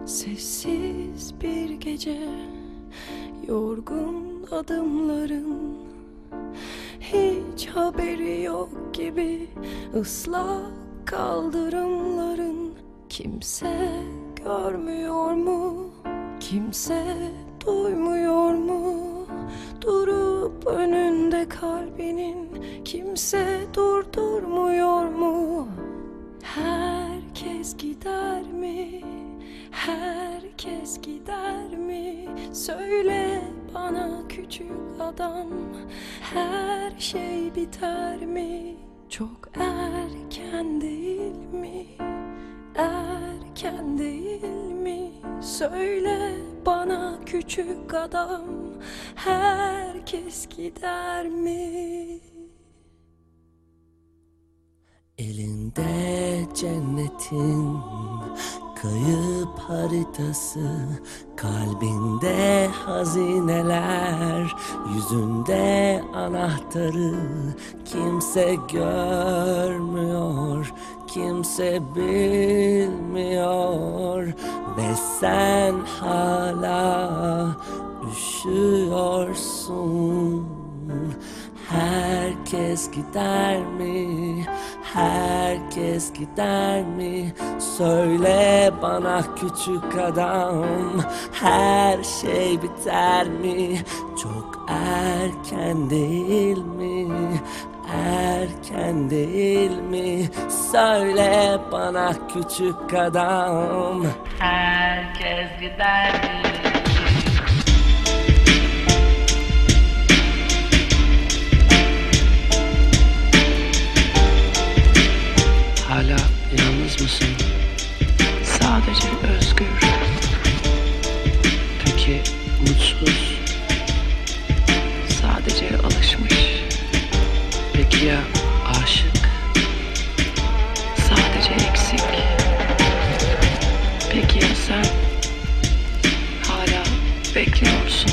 Sessiz bir gece, yorgun adımların, hiç haberi yok gibi ıslak kaldırımların. Kimse görmüyor mu? Kimse duymuyor mu? Durup önünde kalbinin kimse durdurmuyor mu? Herkes gider mi? Herkes gider mi? Söyle bana küçük adam, her şey biter mi? Çok erken değil mi? Erken değil mi? Söyle bana küçük adam, herkes gider mi? Elinde cennetin kayıp haritası, kalbinde hazineler, yüzünde anahtarı. Kimse görmüyor, kimse bilmiyor ve sen hala üşüyorsun. Herkes gider mi? Herkes gider mi? Söyle bana küçük adam, her şey biter mi? Çok erken değil mi? Erken değil mi? Söyle bana küçük adam, herkes gider mi? Hala yalnız mısın? Sadece özgür. Peki mutsuz? Sadece alışmış. Peki ya aşık? Sadece eksik. Peki ya sen? Hala bekliyorsun.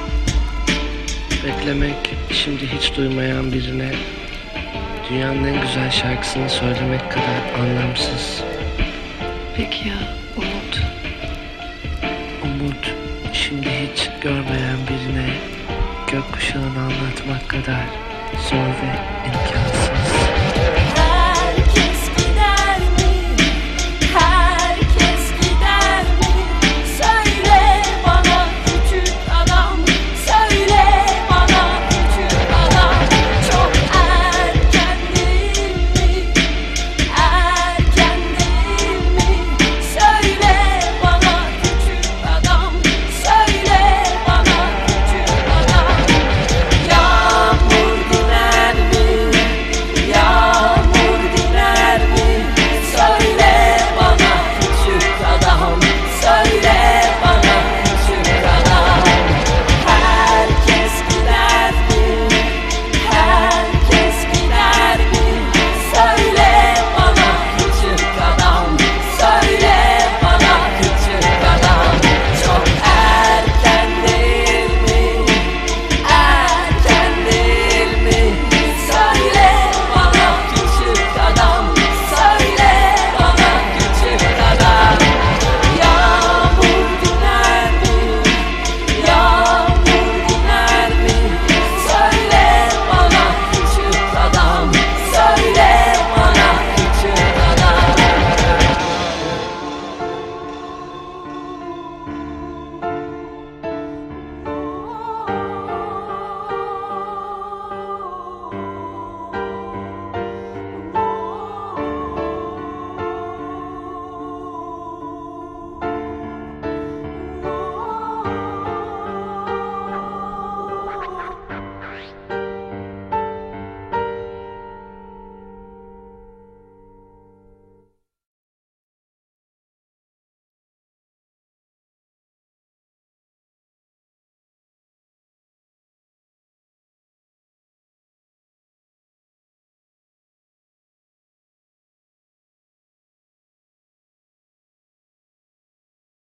Beklemek, şimdi hiç duymayan birine dünyanın en güzel şarkısını söylemek kadar anlamsız. Peki ya umut? Umut, şimdi hiç görmeyen birine gökkuşağını anlatmak kadar zor ve imkansız.